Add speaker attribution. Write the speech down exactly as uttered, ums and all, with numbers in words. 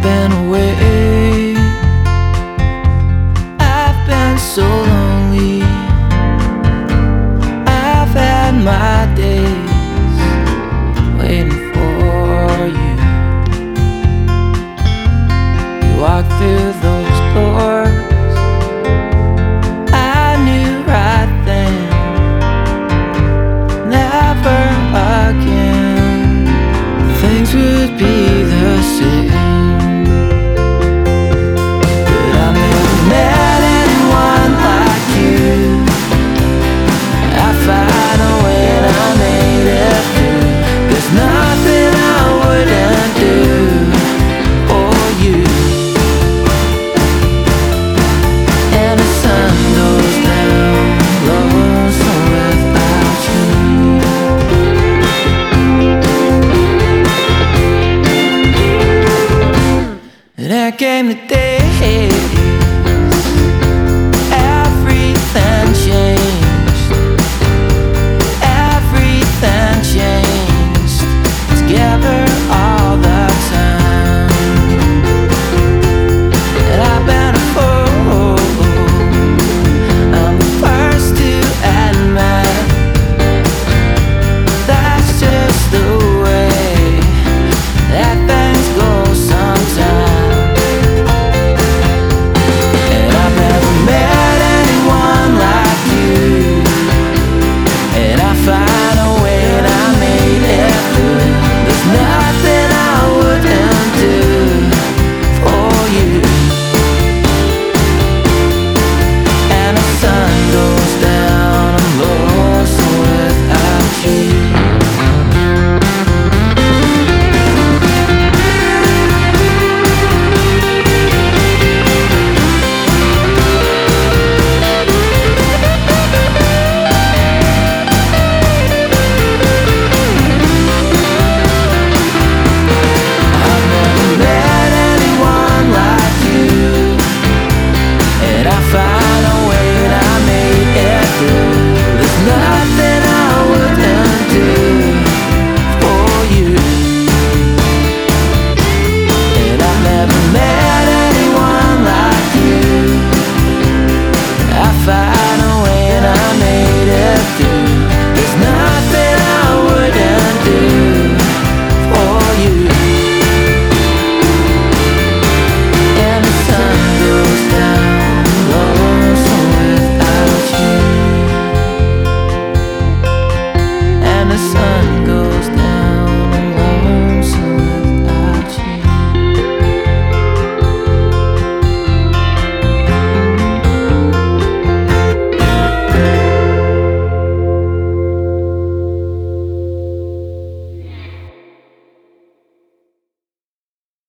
Speaker 1: been away. I've been so lonely. I've had my days waiting for you. You walked through those doors, I knew right then, never again things would be the same. But I've never met anyone like you. I find a way and I made it through. There's nothing I wouldn't do for you. And the sun goes down low, so without you. And there came the day